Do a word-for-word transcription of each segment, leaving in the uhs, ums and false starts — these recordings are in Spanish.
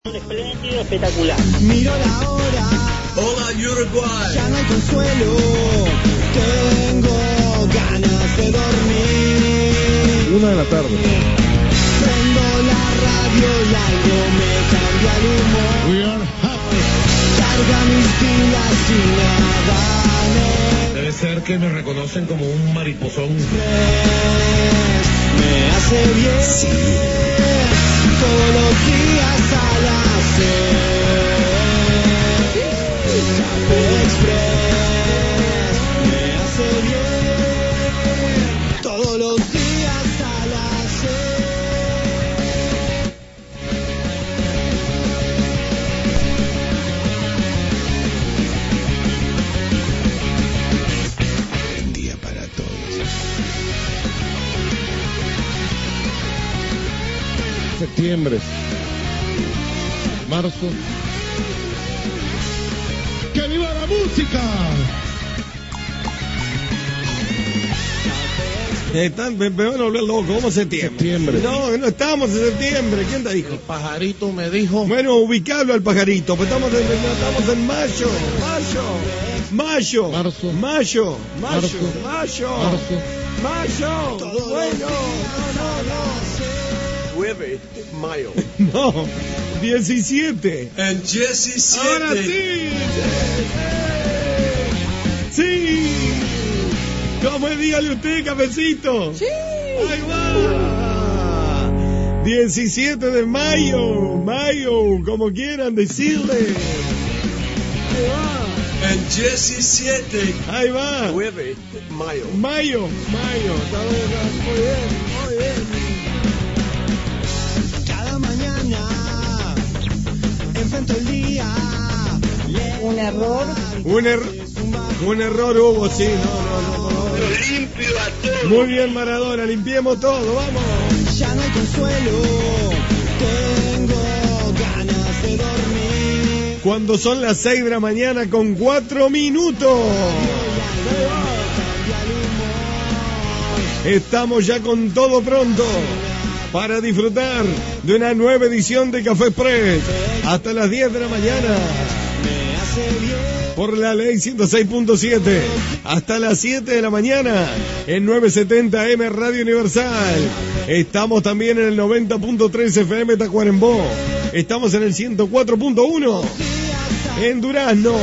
Un espléndido, espectacular. Miro la hora. Hola Uruguay. Ya no hay consuelo. Tengo ganas de dormir. Una de la tarde. Prendo la radio y algo me cambia el humor. We are happy. Carga mis pilas y nada me... Debe ser que me reconocen como un mariposón. Me hace bien. Sí. Todos los días a las seis. Café Express me hace bien. Todos los días a las seis. Buen día para todos. Septiembre, marzo. ¡Que viva la música! Están, me, me van a volver loco, ¿cómo septiembre? Septiembre. No, no estamos en septiembre, ¿quién te dijo? El pajarito me dijo. Bueno, ubicarlo al pajarito, pues estamos en, estamos en mayo, mayo, mayo, Marzo. mayo, mayo, Marzo. mayo, Marzo. mayo, bueno, no, nueve de mayo. no, no, diecisiete. El diecisiete. Ahora sí. Sí. ¿Cómo es? Dígale usted, cafecito. Sí. Ahí va. diecisiete de mayo. Mayo, como quieran decirle. Ahí va. El diecisiete. Ahí va. nueve de mayo. Mayo. Mayo. Está bien, está muy bien. Muy bien. Cada mañana enfrento el día. Un error. Un, er un error hubo, sí. No, no, no. no. Limpio a todos. Muy bien, Maradona. Limpiemos todo. Vamos. Ya no hay consuelo. Tengo ganas de dormir. Cuando son las seis de la mañana con cuatro minutos. Estamos ya con todo pronto para disfrutar de una nueva edición de Café Express hasta las diez de la mañana por la ley ciento seis punto siete hasta las siete de la mañana en novecientos setenta M Radio Universal. Estamos también en el noventa punto tres F M Tacuarembó. Estamos en el ciento cuatro punto uno en Durazno.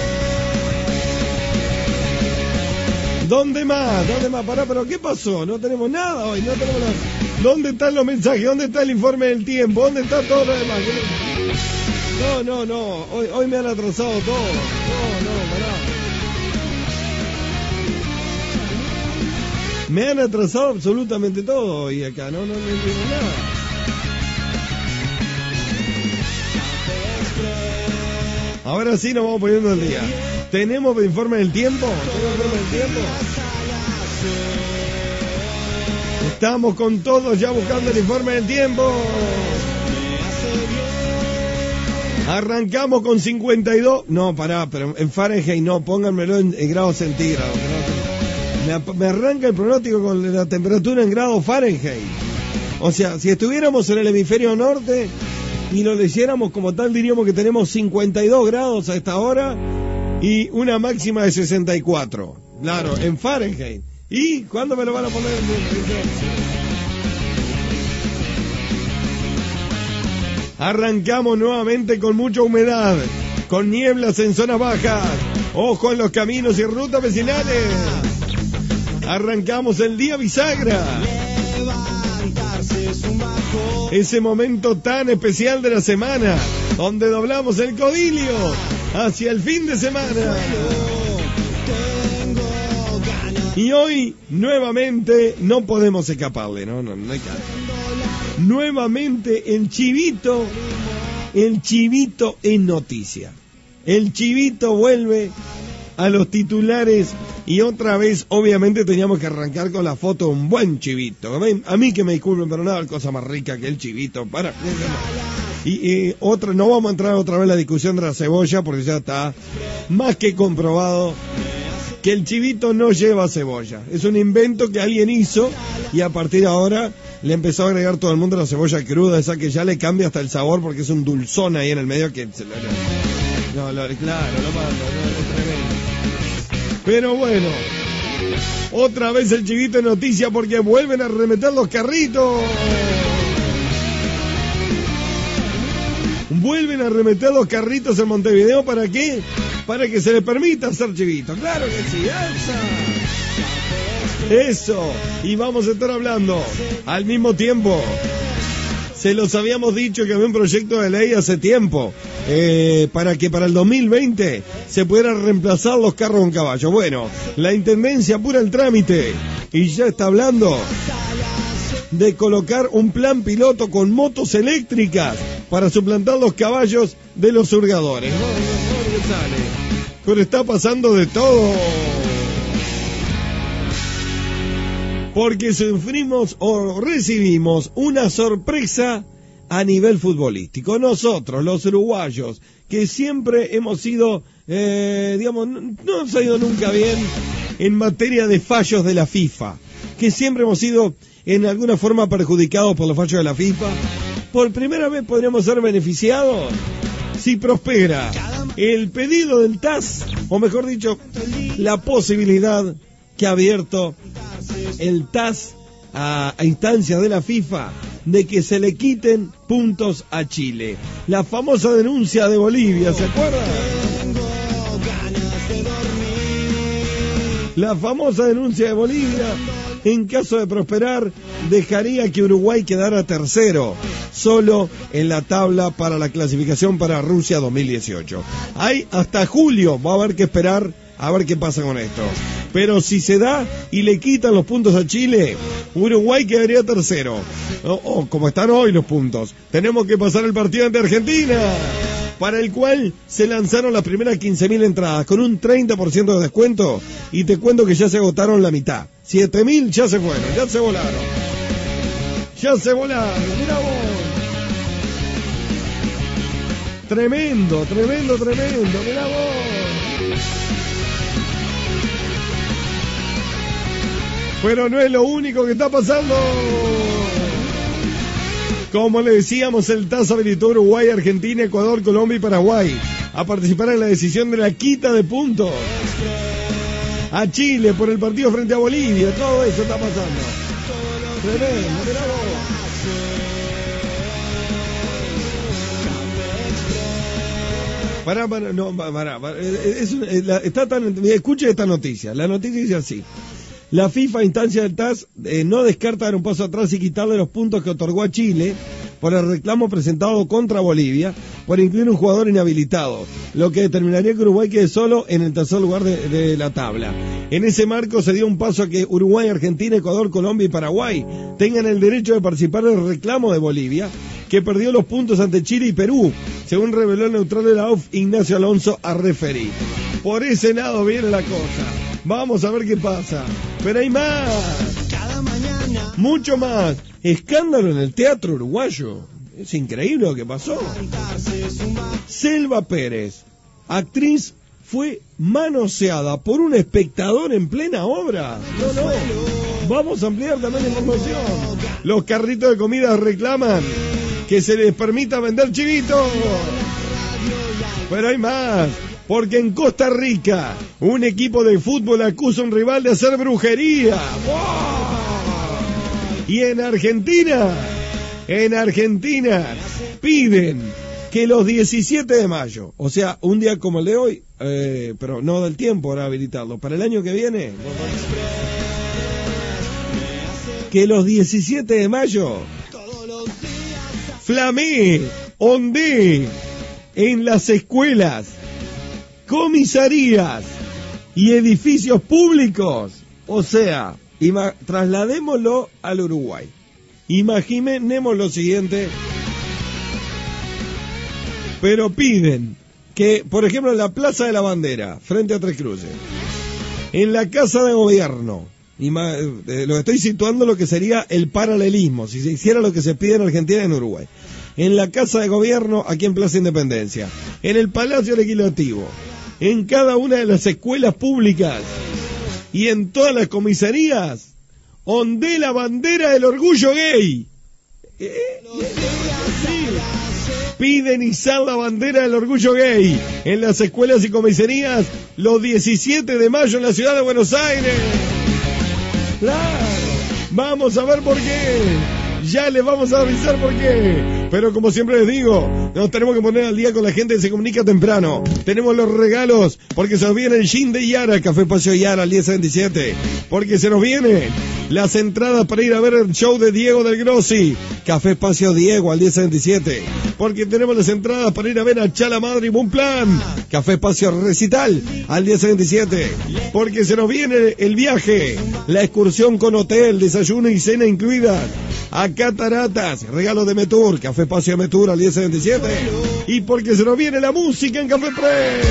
¿Dónde más? ¿Dónde más? Pará, pero ¿qué pasó? No tenemos nada hoy, no tenemos nada. ¿Dónde están los mensajes? ¿Dónde está el informe del tiempo? ¿Dónde está todo lo demás? No, no, no. Hoy, hoy me han atrasado todo. No, no, pará. Me han atrasado absolutamente todo hoy acá. No, no, no entiendo nada. Ahora sí nos vamos poniendo al día. ¿Tenemos informe del tiempo? ¿Tenemos informe del tiempo? Estamos con todos ya buscando el informe del tiempo. Arrancamos con cincuenta y dos. No, pará, pero en Fahrenheit no, pónganmelo en, en grados centígrados. Me, me arranca el pronóstico con la temperatura en grados Fahrenheit. O sea, si estuviéramos en el hemisferio norte y lo leyéramos como tal, diríamos que tenemos cincuenta y dos grados a esta hora y una máxima de sesenta y cuatro. Claro, en Fahrenheit. ¿Y cuándo me lo van a poner? Arrancamos nuevamente con mucha humedad, con nieblas en zonas bajas. Ojo en los caminos y rutas vecinales. Arrancamos el día bisagra. Ese momento tan especial de la semana, donde doblamos el codilio hacia el fin de semana. Y hoy, nuevamente, no podemos escaparle, no, no, no hay caso. Nuevamente el chivito, el chivito es noticia. El chivito vuelve a los titulares y otra vez, obviamente, teníamos que arrancar con la foto de un buen chivito. A mí que me disculpen, pero nada, cosa más rica que el chivito. Para. Y, y otra, no vamos a entrar otra vez en la discusión de la cebolla porque ya está más que comprobado que el chivito no lleva cebolla. Es un invento que alguien hizo y a partir de ahora le empezó a agregar todo el mundo la cebolla cruda, esa que ya le cambia hasta el sabor porque es un dulzón ahí en el medio que... Se lo, no, lo, claro, lo mando, no, es tremendo. Pero bueno, otra vez el chivito en noticia porque vuelven a remeter los carritos. Vuelven a remeter los carritos en Montevideo, ¿para qué? Para que se les permita hacer chivito. Claro que sí, Elsa. Eso. Y vamos a estar hablando al mismo tiempo. Se los habíamos dicho que había un proyecto de ley hace tiempo eh, para que para el dos mil veinte se pudieran reemplazar los carros con caballo. Bueno, la Intendencia apura el trámite y ya está hablando de colocar un plan piloto con motos eléctricas para suplantar los caballos de los hurgadores. No, no, no, no sale. Pero está pasando de todo. Porque sufrimos o recibimos una sorpresa a nivel futbolístico. Nosotros, los uruguayos, que siempre hemos sido, eh, digamos, no hemos salido nunca bien en materia de fallos de la FIFA, que siempre hemos sido en alguna forma perjudicados por los fallos de la FIFA. Por primera vez podríamos ser beneficiados si prospera el pedido del T A S, o mejor dicho, la posibilidad que ha abierto el T A S a, a instancias de la FIFA de que se le quiten puntos a Chile. La famosa denuncia de Bolivia, ¿se acuerdan? La famosa denuncia de Bolivia, en caso de prosperar, dejaría que Uruguay quedara tercero, solo en la tabla para la clasificación para Rusia dos mil dieciocho. Hay hasta julio, va a haber que esperar a ver qué pasa con esto. Pero si se da y le quitan los puntos a Chile, Uruguay quedaría tercero. O oh, oh, como están hoy los puntos, tenemos que pasar el partido ante Argentina, para el cual se lanzaron las primeras quince mil entradas con un treinta por ciento de descuento, y te cuento que ya se agotaron la mitad. siete mil ya se fueron, ya se volaron. Ya se volaron, mirá vos. Tremendo, tremendo, tremendo, mirá vos. Pero no es lo único que está pasando. Como le decíamos, el T A S habilitó Uruguay, Argentina, Ecuador, Colombia y Paraguay a participar en la decisión de la quita de puntos a Chile por el partido frente a Bolivia. Todo eso está pasando. Tremendo, mirá vos. Pará, pará, no, pará, pará. Es una, la, está tan, escuche esta noticia. La noticia dice así: la FIFA, a instancia del T A S, eh, no descarta dar un paso atrás y quitarle los puntos que otorgó a Chile por el reclamo presentado contra Bolivia por incluir un jugador inhabilitado, lo que determinaría que Uruguay quede solo en el tercer lugar de, de la tabla. En ese marco se dio un paso a que Uruguay, Argentina, Ecuador, Colombia y Paraguay tengan el derecho de participar en el reclamo de Bolivia, que perdió los puntos ante Chile y Perú, según reveló el neutral de la U F, Ignacio Alonso Arreferi. Por ese lado viene la cosa. Vamos a ver qué pasa. Pero hay más. Mucho más. Escándalo en el teatro uruguayo. Es increíble lo que pasó. Selva Pérez, actriz, fue manoseada por un espectador en plena obra. No, no. Vamos a ampliar también la información. Los carritos de comida reclaman que se les permita vender chivitos. Pero hay más. Porque en Costa Rica, un equipo de fútbol acusa a un rival de hacer brujería. ¡Wow! Y en Argentina, en Argentina, piden que los diecisiete de mayo, o sea, un día como el de hoy, eh, pero no del tiempo para habilitarlo, para el año que viene, que los diecisiete de mayo, flamee, ondee en las escuelas, comisarías y edificios públicos. O sea, ima- trasladémoslo al Uruguay. Imaginemos lo siguiente. Pero piden que, por ejemplo, en la Plaza de la Bandera, frente a Tres Cruces, en la Casa de Gobierno, ima- eh, lo estoy situando lo que sería el paralelismo, si se hiciera lo que se pide en Argentina y en Uruguay. En la Casa de Gobierno, aquí en Plaza Independencia, en el Palacio Legislativo, en cada una de las escuelas públicas y en todas las comisarías, ondee la bandera del orgullo gay. ¿Eh? Sí. Piden izar la bandera del orgullo gay en las escuelas y comisarías los diecisiete de mayo en la ciudad de Buenos Aires. Claro, vamos a ver por qué. Ya les vamos a avisar por qué. Pero como siempre les digo, nos tenemos que poner al día con la gente que se comunica temprano. Tenemos los regalos, porque se nos viene el gin de Yara, Café Espacio Yara al diez veintisiete. Porque se nos viene las entradas para ir a ver el show de Diego del Grossi, Café Espacio Diego al diez veintisiete. Porque tenemos las entradas para ir a ver a Chala Madre y Boom Plan, Café Espacio Recital al diez veintisiete. Porque se nos viene el viaje, la excursión con hotel, desayuno y cena incluida a Cataratas, regalo de Metur, Café Espacio Metur al diez veintisiete. Y porque se nos viene la música en Café Press.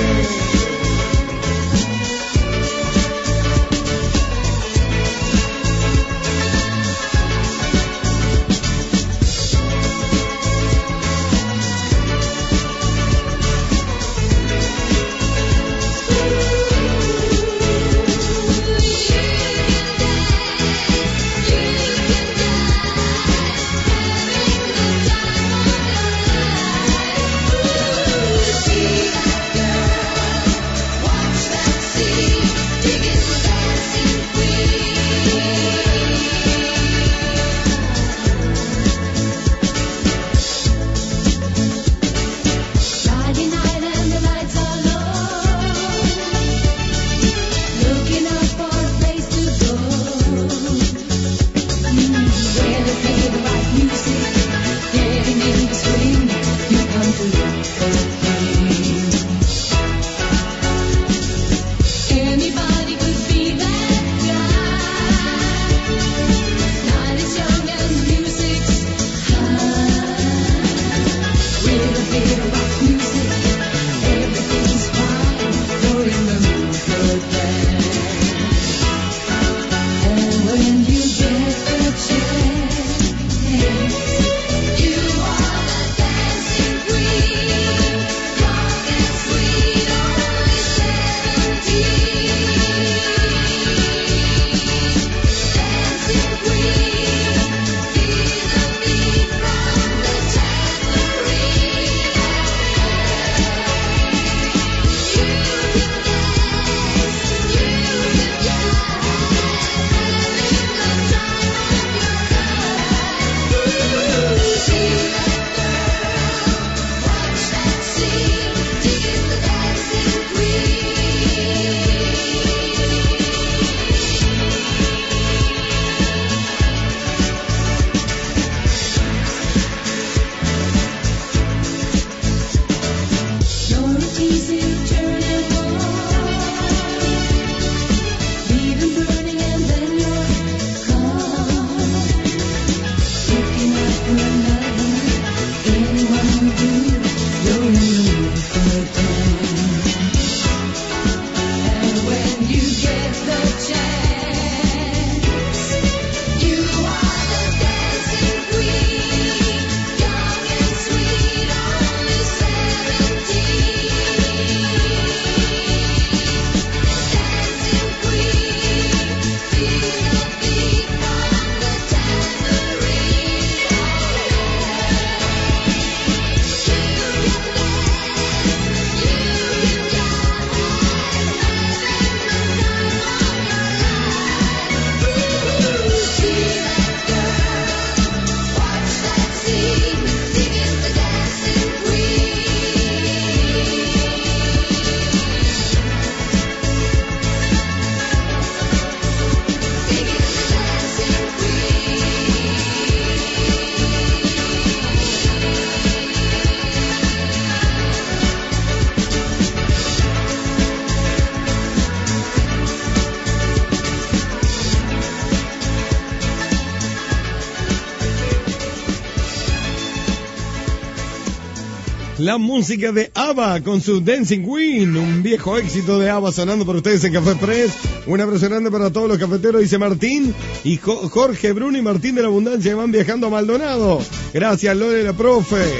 La música de ABBA con su Dancing Queen, un viejo éxito de ABBA sonando por ustedes en Café Press. Un abrazo grande para todos los cafeteros, dice Martín y Jorge Bruno y Martín de la Abundancia que van viajando a Maldonado. Gracias, Lore, la profe.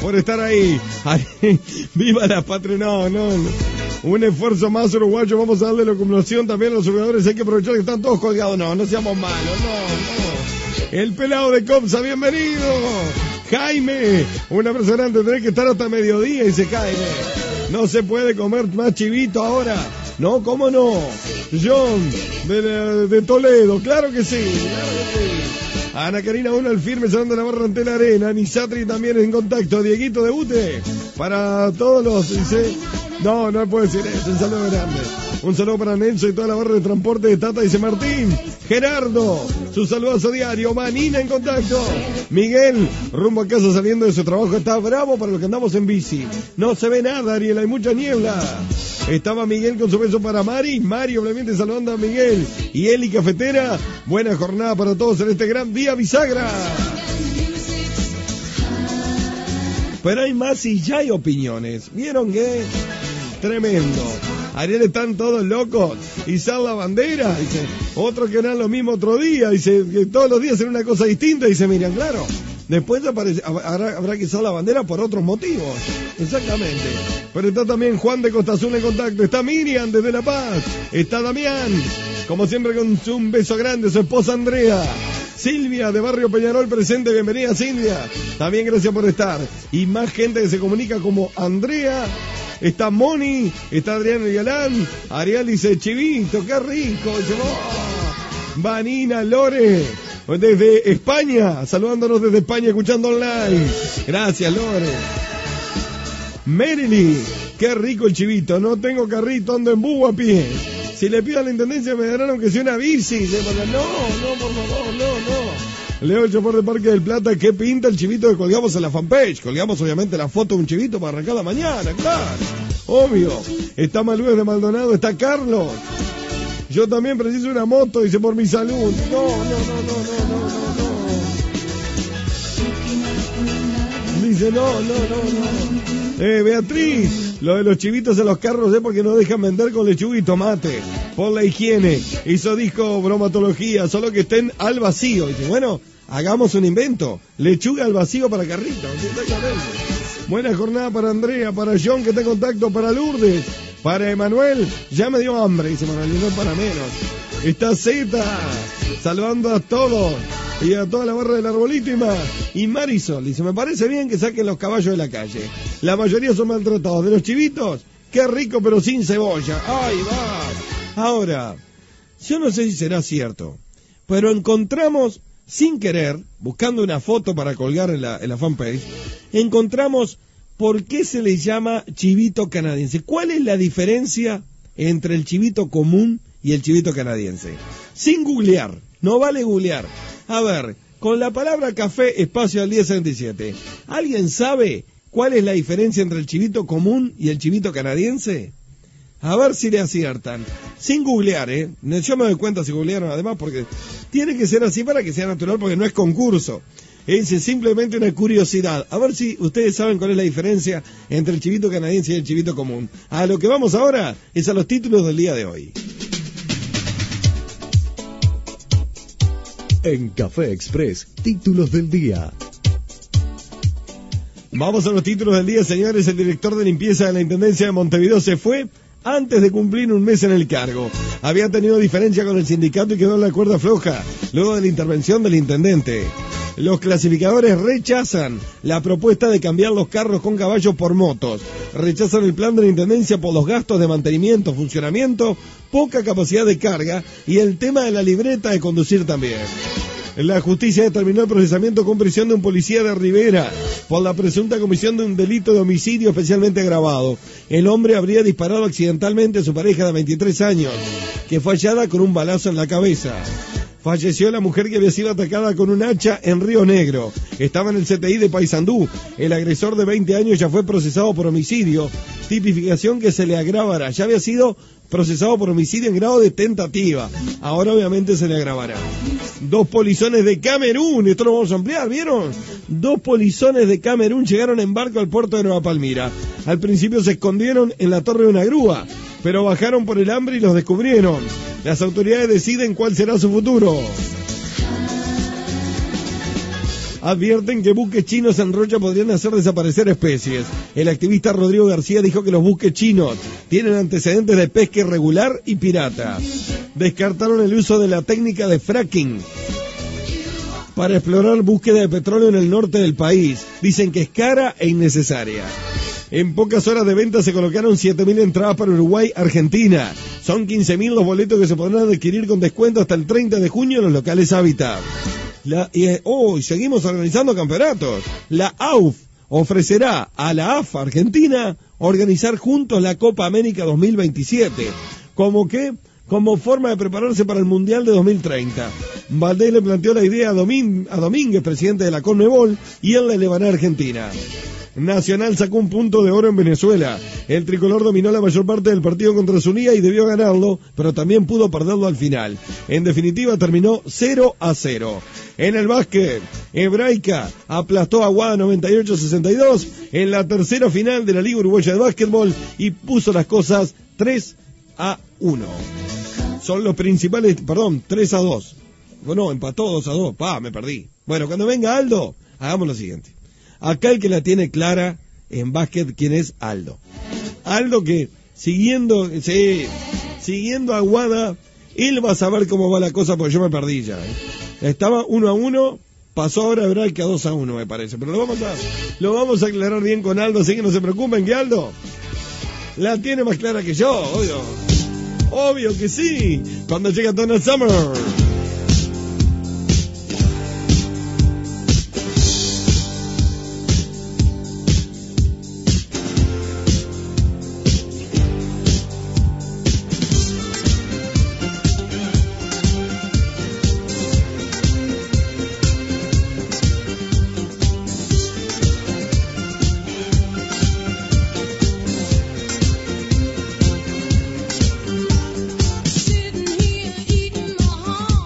por estar ahí. ¡Viva la patria! No, no, no. Un esfuerzo más uruguayo. Vamos a darle locomoción también a los jugadores. Hay que aprovechar que están todos colgados. No, no seamos malos. No, no. El pelado de Comsa, bienvenido. Jaime, un abrazo grande. Tenés que estar hasta mediodía y se cae. No se puede comer más chivito ahora. No, ¿cómo no? John, de, de Toledo. Claro que sí, claro que sí. Ana Karina uno al firme, cerrando la barra ante la arena. Nisatri también en contacto. Dieguito de Ute. Para todos los, dice. No, no puedo decir eso. Un saludo grande. Un saludo para Nelson y toda la barra de transporte de Tata, dice Martín. Gerardo, su saludazo diario. Manina en contacto. Miguel, rumbo a casa saliendo de su trabajo. Está bravo para los que andamos en bici. No se ve nada, Ariel, hay mucha niebla. Estaba Miguel con su beso para Mari. Mari, obviamente, saludando a Miguel. Y Eli Cafetera. Buena jornada para todos en este gran día bisagra. Pero hay más y ya hay opiniones. ¿Vieron qué? Tremendo. Ariel, están todos locos. Izar la bandera. Dice, otros que harán lo mismo otro día. Dice, que todos los días será una cosa distinta. Dice, Miriam, claro. Después aparece, habrá, habrá que izar la bandera por otros motivos. Exactamente. Pero está también Juan de Costa Azul en contacto. Está Miriam desde La Paz. Está Damián. Como siempre con un beso grande. Su esposa Andrea. Silvia de Barrio Peñarol presente. Bienvenida, Silvia. También gracias por estar. Y más gente que se comunica como Andrea. Está Moni. Está Adrián Galán. Ariel dice, chivito, qué rico. Dice, oh. Vanina Lore. Desde España, saludándonos desde España, escuchando online. Gracias, Lore. Merily, qué rico el chivito. No tengo carrito, ando en búho a pie. Si le pido a la intendencia me darán aunque sea una bici. No, no, por favor, no, no. Leo el chofer de Parque del Plata, ¿qué pinta el chivito que colgamos en la fanpage? Colgamos obviamente la foto de un chivito para arrancar la mañana, claro. Obvio. Está Maluez de Maldonado, está Carlos. Yo también preciso una moto, dice, por mi salud. No, no, no, no, no, no, no. Dice, no, no, no, no. Eh, Beatriz, lo de los chivitos en los carros es porque no dejan vender con lechuga y tomate. Por la higiene. Hizo disco bromatología, solo que estén al vacío. Dice, bueno, hagamos un invento. Lechuga al vacío para carritos. Buena jornada para Andrea, para John, que está en contacto, para Lourdes. Para Emanuel, ya me dio hambre, dice Manuel, y no para menos. Está Zeta, saludando a todos, y a toda la barra del arbolito y más. Y Marisol, dice, me parece bien que saquen los caballos de la calle. La mayoría son maltratados. De los chivitos, qué rico, pero sin cebolla. ¡Ay, va! Ahora, yo no sé si será cierto, pero encontramos, sin querer, buscando una foto para colgar en la, en la fanpage, encontramos... ¿Por qué se le llama chivito canadiense? ¿Cuál es la diferencia entre el chivito común y el chivito canadiense? Sin googlear, no vale googlear. A ver, con la palabra café, espacio al diez setenta y siete. ¿Alguien sabe cuál es la diferencia entre el chivito común y el chivito canadiense? A ver si le aciertan. Sin googlear, ¿eh? Yo me doy cuenta si googlearon además, porque tiene que ser así para que sea natural, porque no es concurso. Es simplemente una curiosidad. A ver si ustedes saben cuál es la diferencia entre el chivito canadiense y el chivito común. A lo que vamos ahora es a los títulos del día de hoy. En Café Express, títulos del día. Vamos a los títulos del día, señores. El director de limpieza de la Intendencia de Montevideo se fue antes de cumplir un mes en el cargo. Había tenido diferencia con el sindicato y quedó en la cuerda floja luego de la intervención del intendente. Los clasificadores rechazan la propuesta de cambiar los carros con caballos por motos. Rechazan el plan de la intendencia por los gastos de mantenimiento, funcionamiento, poca capacidad de carga y el tema de la libreta de conducir también. La justicia determinó el procesamiento con prisión de un policía de Rivera por la presunta comisión de un delito de homicidio especialmente agravado. El hombre habría disparado accidentalmente a su pareja de veintitrés años, que fue hallada con un balazo en la cabeza. Falleció la mujer que había sido atacada con un hacha en Río Negro. Estaba en el C T I de Paysandú. El agresor de veinte años ya fue procesado por homicidio, tipificación que se le agravará. Ya había sido procesado por homicidio en grado de tentativa. Ahora obviamente se le agravará. Dos polizones de Camerún, esto lo vamos a ampliar, ¿vieron? Dos polizones de Camerún llegaron en barco al puerto de Nueva Palmira. Al principio se escondieron en la torre de una grúa, pero bajaron por el hambre y los descubrieron. Las autoridades deciden cuál será su futuro. advierten que buques chinos en Rocha podrían hacer desaparecer especies. El activista Rodrigo García dijo que los buques chinos tienen antecedentes de pesca irregular y pirata. Descartaron el uso de la técnica de fracking para explorar búsqueda de petróleo en el norte del país. Dicen que es cara e innecesaria. En pocas horas de venta se colocaron siete mil entradas para Uruguay-Argentina. Son quince mil los boletos que se podrán adquirir con descuento hasta el treinta de junio en los locales Habitat. La, y, oh, y seguimos organizando campeonatos. La A U F ofrecerá a la A F A Argentina organizar juntos la Copa América dos mil veintisiete. ¿Cómo qué? Como forma de prepararse para el Mundial de dos mil treinta. Valdés le planteó la idea a, Domín, a Domínguez, presidente de la Conmebol, y él la elevará a Argentina. Nacional sacó un punto de oro en Venezuela. El tricolor dominó la mayor parte del partido contra Zulia y debió ganarlo, pero también pudo perderlo al final. En definitiva terminó cero a cero. En el básquet, Hebraica aplastó a Aguada noventa y ocho a sesenta y dos en la tercera final de la Liga Uruguaya de Básquetbol y puso las cosas tres a uno. Son los principales, perdón, tres a dos. Bueno, empató dos a dos. Pa, me perdí. Bueno, cuando venga Aldo, hagamos lo siguiente. Acá el que la tiene clara en básquet, ¿quién es? Aldo. Aldo que, siguiendo, sí, siguiendo a Aguada, él va a saber cómo va la cosa porque yo me perdí ya. ¿eh? Estaba uno a uno, pasó ahora a Hebraica dos a uno, me parece. Pero lo vamos a, lo vamos a aclarar bien con Aldo, así que no se preocupen que Aldo la tiene más clara que yo, obvio. Obvio que sí, cuando llega Donna Summer. Sitting here eating my heart.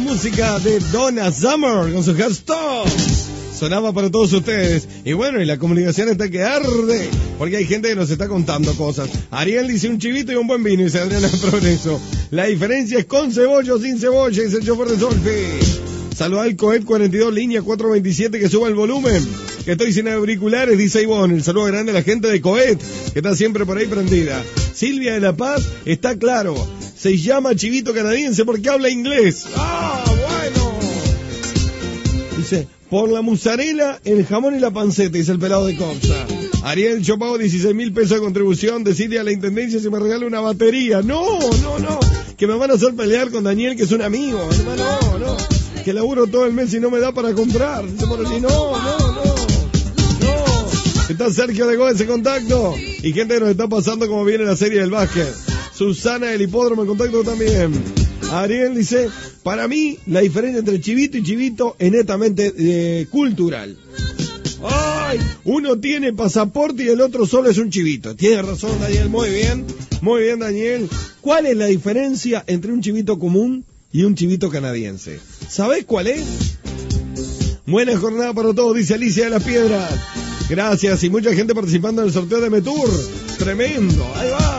música de Donna Summer con su Hearthstone. Sonaba para todos ustedes. Y bueno, y la comunicación está que arde, porque hay gente que nos está contando cosas. Ariel dice un chivito y un buen vino, y se Adriana Progreso. La diferencia es con cebolla o sin cebolla, dice el chofer de Solfi. Saluda al Coet cuarenta y dos, línea cuatro veintisiete, que suba el volumen, que estoy sin auriculares, dice Ivonne. El saludo grande a la gente de Coet, que está siempre por ahí prendida. Silvia de La Paz, está claro, se llama chivito canadiense porque habla inglés. ¡Ah, bueno! Dice, por la mozzarella, el jamón y la panceta, dice el pelado de Coxa. Ariel, yo pago dieciséis mil pesos de contribución, decirle a la intendencia si me regala una batería. No, no, no, que me van a hacer pelear con Daniel, que es un amigo. No, no, que laburo todo el mes y no me da para comprar. Dice por allí, no, no, no, no. Está Sergio de Gómez en contacto, y gente que nos está pasando como viene la serie del básquet. Susana del Hipódromo en contacto también. Ariel dice, para mí la diferencia entre chivito y chivito es netamente eh, cultural. ¡Ay! Uno tiene pasaporte y el otro solo es un chivito. Tiene razón, Daniel, muy bien. Muy bien, Daniel. ¿Cuál es la diferencia entre un chivito común y un chivito canadiense? ¿Sabés cuál es? Buena jornada para todos, dice Alicia de las Piedras. Gracias, y mucha gente participando en el sorteo de Metur. Tremendo, ahí va.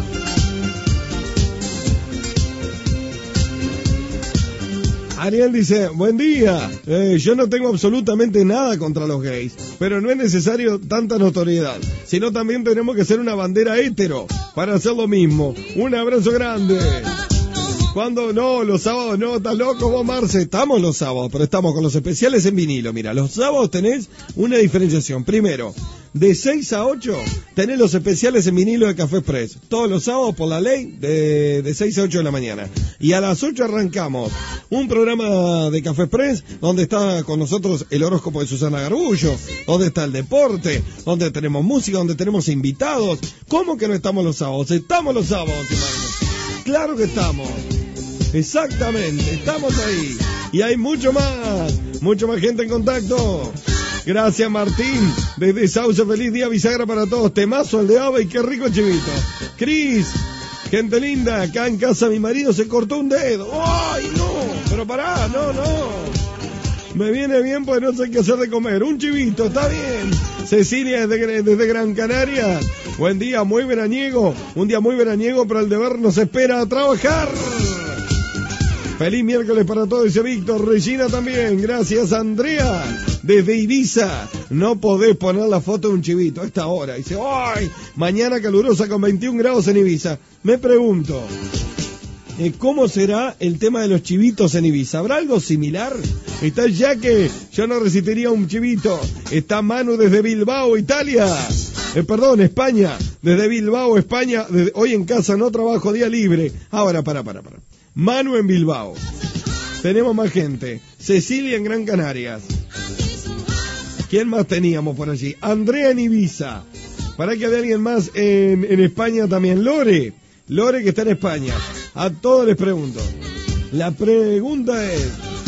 Ariel dice, buen día, eh, yo no tengo absolutamente nada contra los gays, pero no es necesario tanta notoriedad, sino también tenemos que ser una bandera hétero para hacer lo mismo. Un abrazo grande. Cuando no, los sábados no, estás loco vos, Marce. Estamos los sábados, pero estamos con los especiales en vinilo. Mira, los sábados tenés una diferenciación. Primero, de seis a ocho tenés los especiales en vinilo de Café Express. Todos los sábados por la ley de, de seis a ocho de la mañana. Y a las ocho arrancamos un programa de Café Express donde está con nosotros el horóscopo de Susana Garbullo, donde está el deporte, donde tenemos música, donde tenemos invitados. ¿Cómo que no estamos los sábados? Estamos los sábados, hermanos. Claro que estamos. Exactamente, estamos ahí. Y hay mucho más, mucho más gente en contacto. Gracias, Martín, desde Sauce. Feliz día bisagra para todos. Temazo el de Ave y qué rico chivito. Cris, gente linda, acá en casa mi marido se cortó un dedo. ¡Ay, no! Pero pará, no, no. Me viene bien porque no sé qué hacer de comer. Un chivito, está bien. Cecilia desde, desde Gran Canaria. Buen día, muy veraniego. Un día muy veraniego, pero el deber nos espera a trabajar. Feliz miércoles para todos, dice Víctor. Regina también, gracias. Andrea, desde Ibiza. No podés poner la foto de un chivito a esta hora. Dice, ¡ay! Mañana calurosa con veintiún grados en Ibiza. Me pregunto, ¿cómo será el tema de los chivitos en Ibiza? ¿Habrá algo similar? Está ya que yo no resistiría un chivito. Está Manu desde Bilbao, Italia. Eh, perdón, España. Desde Bilbao, España. Desde, hoy en casa no trabajo, día libre. Ahora, para, para, para. Manu en Bilbao. Tenemos más gente. Cecilia en Gran Canarias. ¿Quién más teníamos por allí? Andrea en Ibiza. Para que haya alguien más en, en España también. Lore. Lore que está en España. A todos les pregunto. La pregunta es,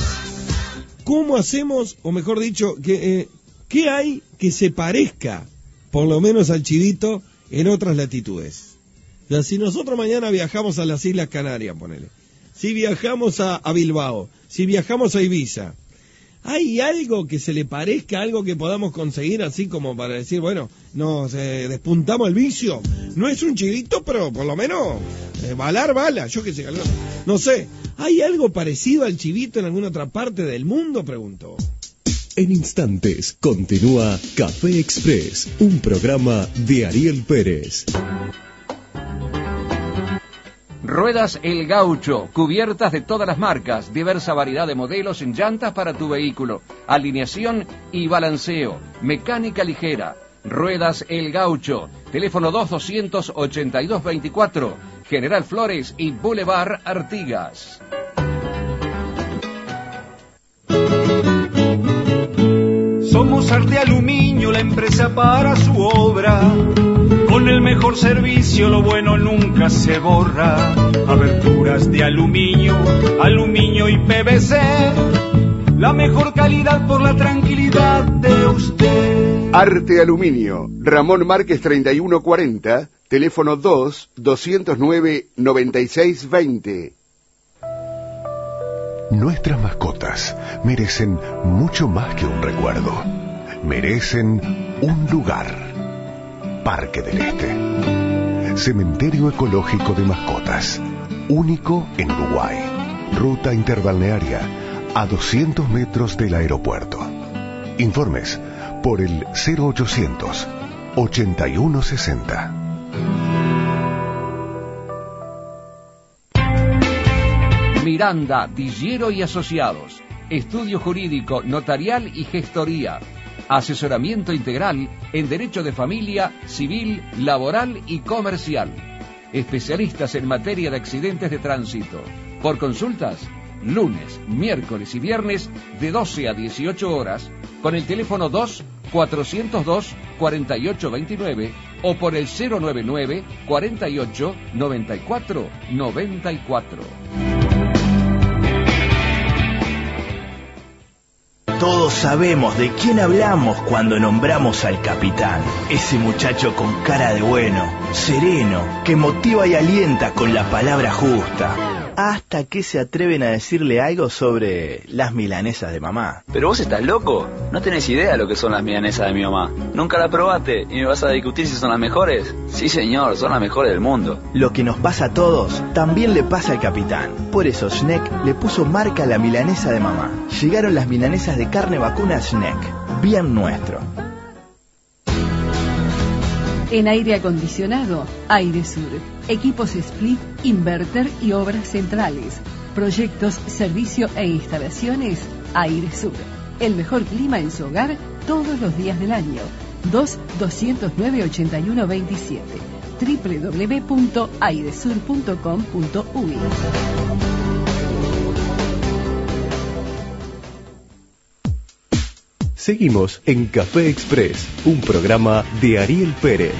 ¿cómo hacemos, o mejor dicho, que, eh, qué hay que se parezca, por lo menos al chivito, en otras latitudes? O sea, si nosotros mañana viajamos a las Islas Canarias, ponele. Si viajamos a, a Bilbao, si viajamos a Ibiza, ¿hay algo que se le parezca, algo que podamos conseguir así como para decir, bueno, nos eh, despuntamos el vicio? No es un chivito, pero por lo menos eh, balar bala, yo qué sé, no sé. ¿Hay algo parecido al chivito en alguna otra parte del mundo? Pregunto. En instantes continúa Café Express, un programa de Ariel Pérez. Ruedas El Gaucho, cubiertas de todas las marcas, diversa variedad de modelos en llantas para tu vehículo, alineación y balanceo, mecánica ligera. Ruedas El Gaucho, teléfono dos doscientos ochenta y dos veinticuatro, General Flores y Boulevard Artigas. Somos Arte Aluminio, la empresa para su obra. Con el mejor servicio, lo bueno nunca se borra. Aberturas de aluminio, aluminio y P V C. La mejor calidad por la tranquilidad de usted. Arte Aluminio, Ramón Márquez treinta y uno cuarenta, teléfono dos, doscientos nueve, noventa y seis veinte. Nuestras mascotas merecen mucho más que un recuerdo. Merecen un lugar. Parque del Este. Cementerio ecológico de mascotas. Único en Uruguay. Ruta interbalnearia a doscientos metros del aeropuerto. Informes por el cero ochocientos ochenta y uno sesenta. Miranda, Dillero y Asociados. Estudio jurídico, notarial y gestoría. Asesoramiento integral en derecho de familia, civil, laboral y comercial. Especialistas en materia de accidentes de tránsito. Por consultas, lunes, miércoles y viernes de doce a dieciocho horas con el teléfono dos cuatrocientos dos cuarenta y ocho veintinueve o por el cero noventa y nueve cuarenta y ocho noventa y cuatro noventa y cuatro. Todos sabemos de quién hablamos cuando nombramos al capitán. Ese muchacho con cara de bueno, sereno, que motiva y alienta con la palabra justa. Hasta que se atreven a decirle algo sobre las milanesas de mamá. ¿Pero vos estás loco? No tenés idea lo que son las milanesas de mi mamá. ¿Nunca la probaste y me vas a discutir si son las mejores? Sí, señor, son las mejores del mundo. Lo que nos pasa a todos, también le pasa al capitán. Por eso Schneck le puso marca a la milanesa de mamá. Llegaron las milanesas de carne vacuna Schneck. Bien nuestro. En aire acondicionado, Airesur. Equipos split, inverter y obras centrales. Proyectos, servicio e instalaciones, Airesur. El mejor clima en su hogar todos los días del año. dos doscientos nueve ochenta y uno veintisiete. doble u doble u doble u punto airesur punto com punto u i. Seguimos en Café Express, un programa de Ariel Pérez.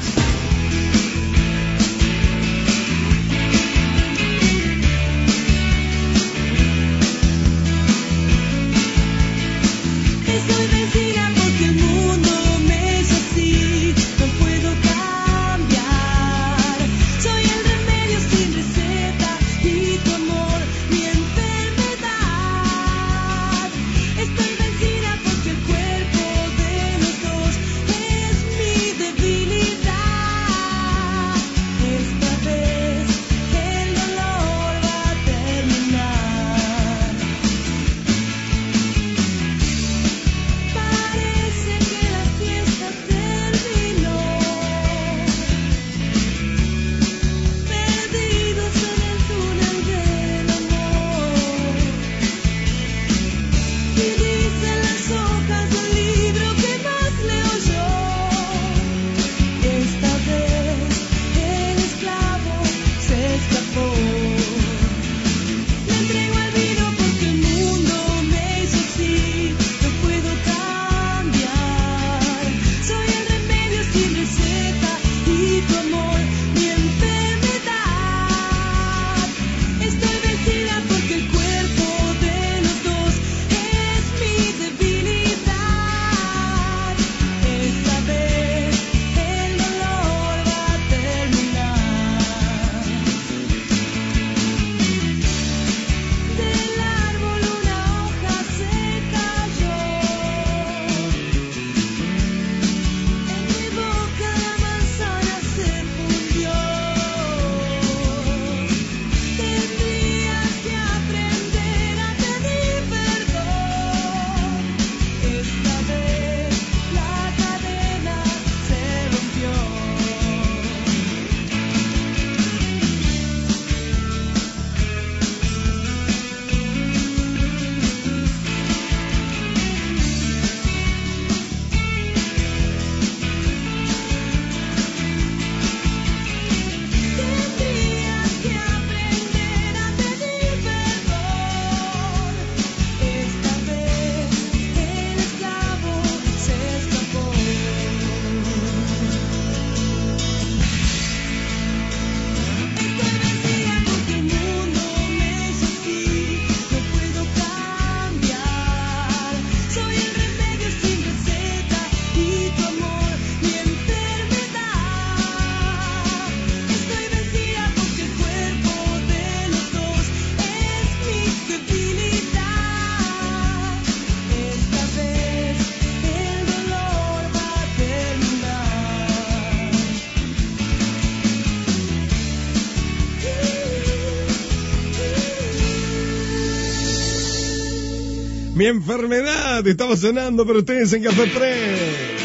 Mi enfermedad estaba sonando, pero ustedes en Café Express.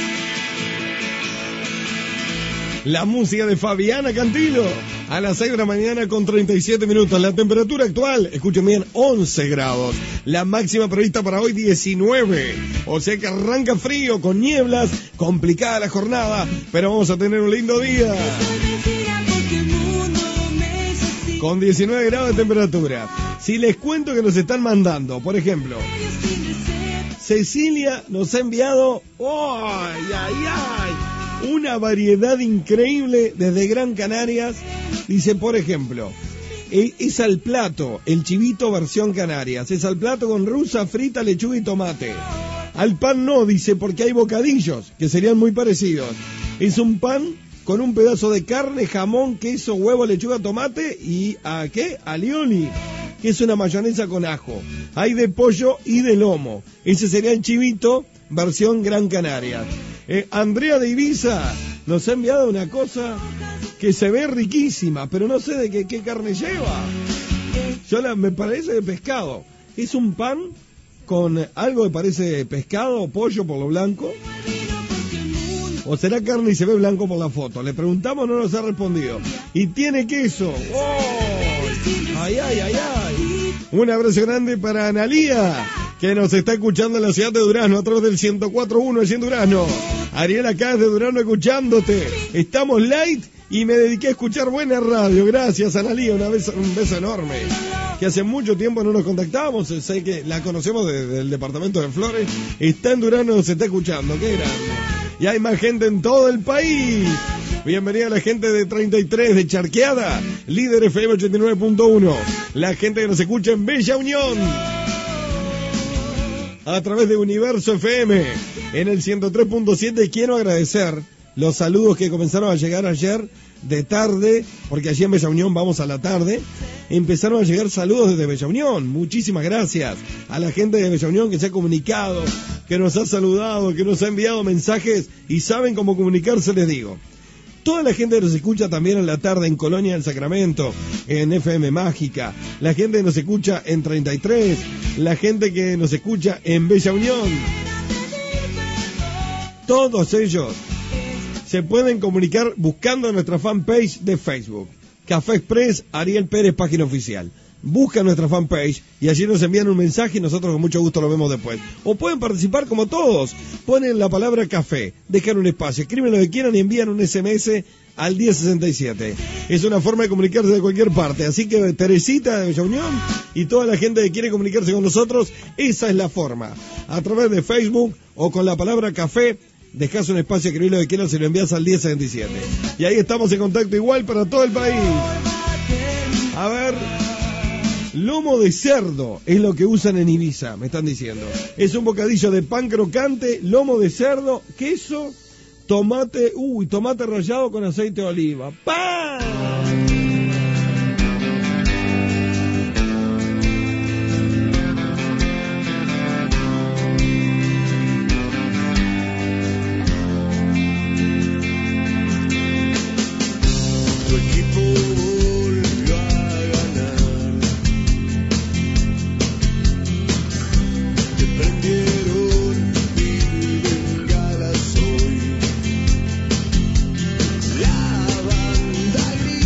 La música de Fabiana Cantilo a las seis de la mañana con treinta y siete minutos. La temperatura actual, escuchen bien, once grados. La máxima prevista para hoy, diecinueve. O sea que arranca frío, con nieblas, complicada la jornada, pero vamos a tener un lindo día. Con diecinueve grados de temperatura. Si les cuento que nos están mandando, por ejemplo, Cecilia nos ha enviado, ¡ay, ay, ay! Una variedad increíble desde Gran Canarias. Dice, por ejemplo, es al plato, el chivito versión Canarias. Es al plato con rusa, frita, lechuga y tomate. Al pan no, dice, porque hay bocadillos, que serían muy parecidos. Es un pan con un pedazo de carne, jamón, queso, huevo, lechuga, tomate y, ¿a qué? Alioli, que es una mayonesa con ajo. Hay de pollo y de lomo. Ese sería el chivito versión Gran Canaria. Eh, Andrea de Ibiza nos ha enviado una cosa que se ve riquísima, pero no sé de qué, qué carne lleva. Yo la, me parece de pescado. Es un pan con algo que parece pescado o pollo por lo blanco. ¿O será carne y se ve blanco por la foto? Le preguntamos, no nos ha respondido. Y tiene queso. ¡Oh! ¡Ay, ay, ay, ay! Un abrazo grande para Analía, que nos está escuchando en la ciudad de Durazno a través del ciento cuatro punto uno en Durazno. Ariel acá desde Durazno escuchándote. Estamos light y me dediqué a escuchar buena radio. Gracias, Analía, una vez, un beso enorme. Que hace mucho tiempo no nos contactábamos, sé que la conocemos desde el departamento de Flores. Está en Durazno, nos está escuchando. ¡Qué grande! Y hay más gente en todo el país. Bienvenida a la gente de treinta y tres de Charqueada, líder F M ochenta y nueve punto uno. La gente que nos escucha en Bella Unión, a través de Universo F M, en el ciento tres punto siete. Quiero agradecer los saludos que comenzaron a llegar ayer de tarde, porque allí en Bella Unión vamos a la tarde. Empezaron a llegar saludos desde Bella Unión. Muchísimas gracias a la gente de Bella Unión que se ha comunicado, que nos ha saludado, que nos ha enviado mensajes y saben cómo comunicarse, les digo. Toda la gente que nos escucha también en la tarde en Colonia del Sacramento, en F M Mágica, la gente que nos escucha en treinta y tres, la gente que nos escucha en Bella Unión, todos ellos se pueden comunicar buscando nuestra fanpage de Facebook, Café Express Ariel Pérez, página oficial. Buscan nuestra fanpage y allí nos envían un mensaje y nosotros con mucho gusto lo vemos después. O pueden participar como todos. Ponen la palabra café, dejan un espacio, escriben lo que quieran y envían un S M S al diez sesenta y siete. Es una forma de comunicarse de cualquier parte. Así que Teresita de Bella Unión y toda la gente que quiere comunicarse con nosotros, esa es la forma. A través de Facebook o con la palabra café, dejás un espacio, escribir lo que quieras y lo envías al diez sesenta y siete. Y ahí estamos en contacto igual para todo el país. A ver... Lomo de cerdo es lo que usan en Ibiza, me están diciendo. Es un bocadillo de pan crocante, lomo de cerdo, queso, tomate, uy, tomate rallado con aceite de oliva. ¡Pam! La banda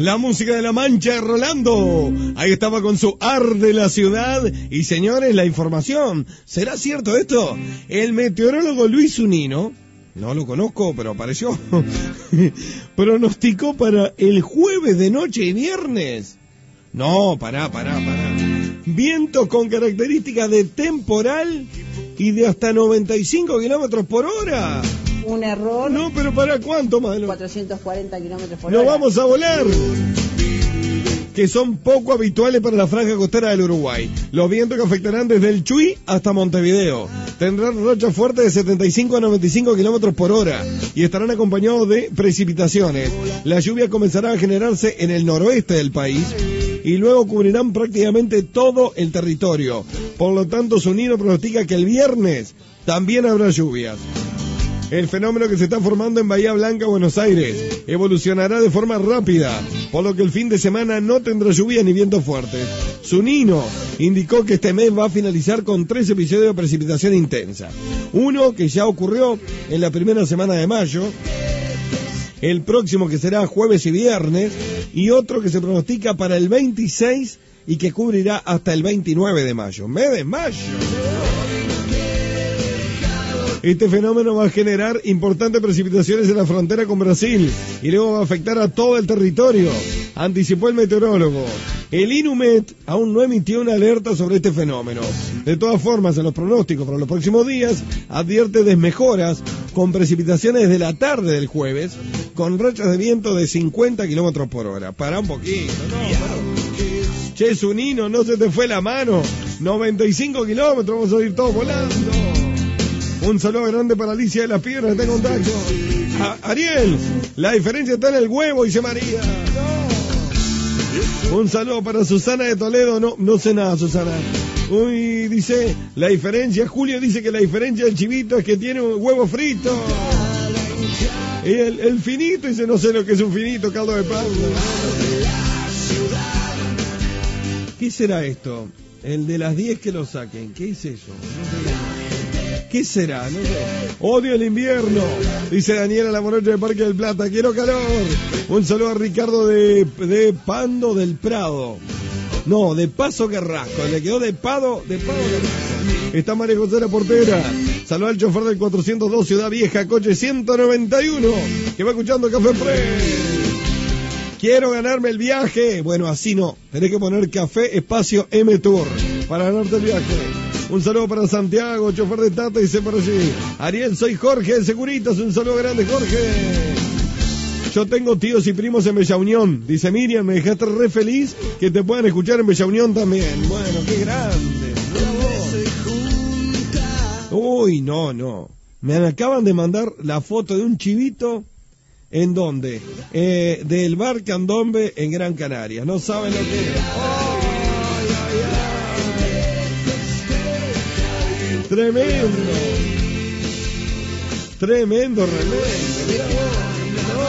La música de La Mancha de Rolando. Ahí estaba con su Arde la Ciudad. Y señores, la información. ¿Será cierto esto? El meteorólogo Luis Zunino, no lo conozco, pero apareció, pronosticó para el jueves de noche y viernes. No, pará, pará, pará. Viento con características de temporal y de hasta noventa y cinco kilómetros por hora. Un error. No, pero ¿para cuánto, mano? cuatrocientos cuarenta kilómetros por ¡No hora. vamos a volar! Que son poco habituales para la franja costera del Uruguay. Los vientos que afectarán desde el Chuy hasta Montevideo. Tendrán rachas fuertes de setenta y cinco a noventa y cinco kilómetros por hora y estarán acompañados de precipitaciones. La lluvia comenzará a generarse en el noroeste del país y luego cubrirán prácticamente todo el territorio. Por lo tanto, Zunino pronostica que el viernes también habrá lluvias. El fenómeno que se está formando en Bahía Blanca, Buenos Aires, evolucionará de forma rápida, por lo que el fin de semana no tendrá lluvia ni vientos fuertes. Zunino indicó que este mes va a finalizar con tres episodios de precipitación intensa. Uno que ya ocurrió en la primera semana de mayo, el próximo que será jueves y viernes, y otro que se pronostica para el veintiséis y que cubrirá hasta el veintinueve de mayo. ¡Mes de mayo! Este fenómeno va a generar importantes precipitaciones en la frontera con Brasil y luego va a afectar a todo el territorio, anticipó el meteorólogo. El INUMET aún no emitió una alerta sobre este fenómeno. De todas formas, en los pronósticos para los próximos días, advierte desmejoras con precipitaciones de la tarde del jueves, con rachas de viento de cincuenta kilómetros por hora. Pará un poquito, no, no. Che, Zunino, no se te fue la mano. noventa y cinco kilómetros, vamos a ir todos volando. Un saludo grande para Alicia de las Piedras, está en contacto. A Ariel, la diferencia está en el huevo, dice María. No. Un saludo para Susana de Toledo, no, no sé nada, Susana. Uy, dice, la diferencia, Julio dice que la diferencia del chivito es que tiene un huevo frito. Y el, el finito, dice, no sé lo que es un finito, caldo de pan. ¿Qué será esto? El de las diez que lo saquen, ¿qué es eso? No sé. ¿Qué será? No sé. Odio el invierno, dice Daniela la morocha de Parque del Plata. Quiero calor. Un saludo a Ricardo de, de Pando del Prado. No, de Paso Carrasco. Le quedó de Pado, de Pado Carrasco. Está María José la Portera. Saludo al chofer del cuatrocientos dos Ciudad Vieja, coche ciento noventa y uno, que va escuchando Café Express. Quiero ganarme el viaje. Bueno, así no. Tenés que poner Café Espacio M Tour para ganarte el viaje. Un saludo para Santiago, chofer de Tata, dice por allí. Ariel, soy Jorge de Seguritas, un saludo grande, Jorge. Yo tengo tíos y primos en Bella Unión. Dice Miriam, me dejaste re feliz que te puedan escuchar en Bella Unión también. Bueno, qué grande. No. Uy, no, no. Me acaban de mandar la foto de un chivito. ¿En dónde? Eh, del bar Candombe en Gran Canaria. No saben lo que es. Oh. Tremendo, tremendo, tremendo. No,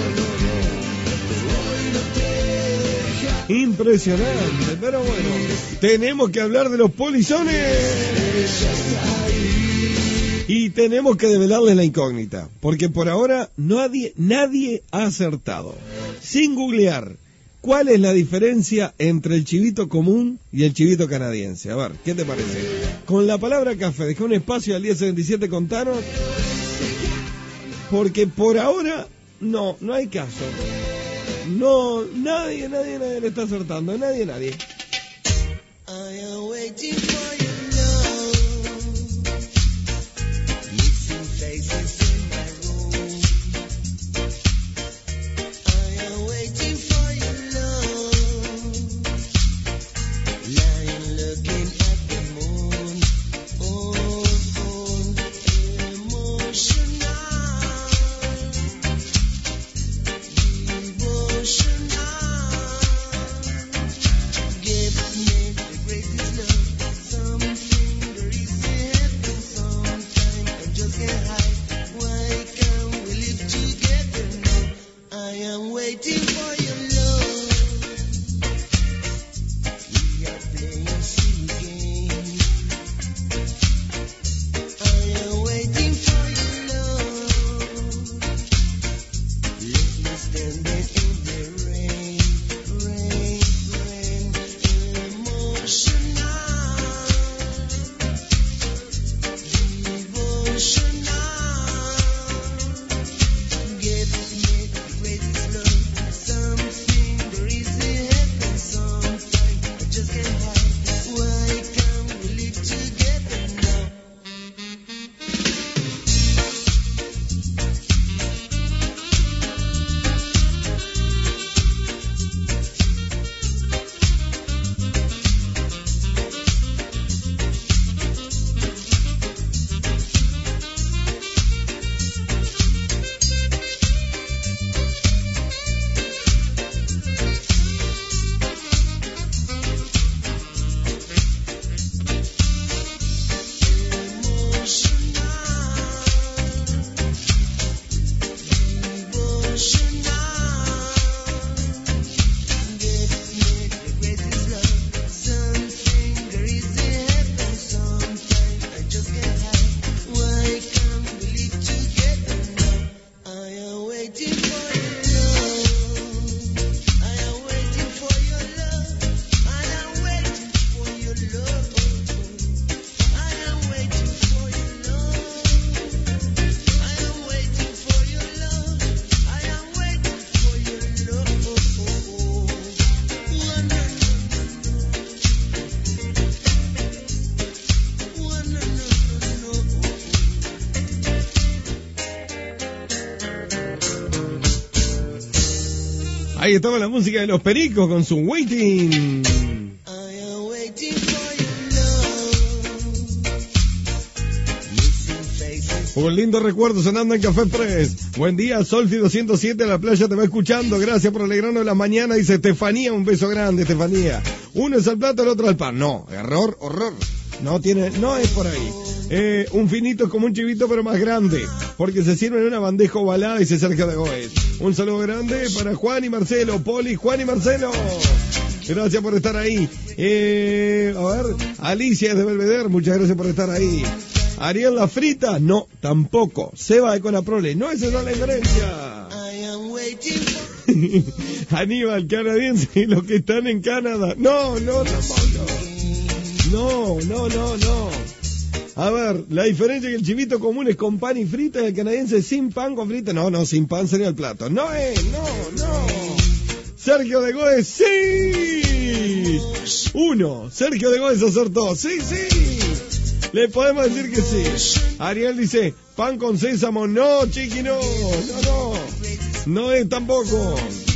no, no, no. Impresionante, pero bueno, tenemos que hablar de los polizones y tenemos que develarles la incógnita, porque por ahora nadie, nadie ha acertado. Sin googlear, ¿cuál es la diferencia entre el chivito común y el chivito canadiense? A ver, ¿qué te parece? Con la palabra café, dejé un espacio al diez setenta y siete, contanos. Porque por ahora, no, no hay caso. No, nadie, nadie, nadie le está acertando. Nadie, nadie. Standing in the rain. Ahí estaba la música de Los Pericos con su Waiting. Un lindo recuerdo sonando en Café Press. Buen día, Solfi doscientos siete, la playa te va escuchando. Gracias por alegrarnos la mañana. Dice Estefanía, un beso grande, Estefanía. Uno es al plato, el otro al pan. No, error, horror. No tiene, no es por ahí. Eh, un finito es como un chivito, pero más grande, porque se sirve en una bandeja ovalada, dice Sergio de Goes. Un saludo grande para Juan y Marcelo. Poli, Juan y Marcelo. Gracias por estar ahí. Eh, a ver, Alicia de Belvedere, muchas gracias por estar ahí. Ariel La Frita, no, tampoco. Seba de Conaprole, no, esa es la diferencia. Aníbal, canadiense, y los que están en Canadá. No, no, tampoco. No, no, no, no. A ver, la diferencia es que el chivito común es con pan y frita y el canadiense sin pan con frita. No, no, sin pan sería el plato. No es, no, no. Sergio de Goes, sí. Uno, Sergio de Goes acertó. Sí, sí. Le podemos decir que sí. Ariel dice, pan con sésamo. No, chiqui, no. No, no. No es tampoco.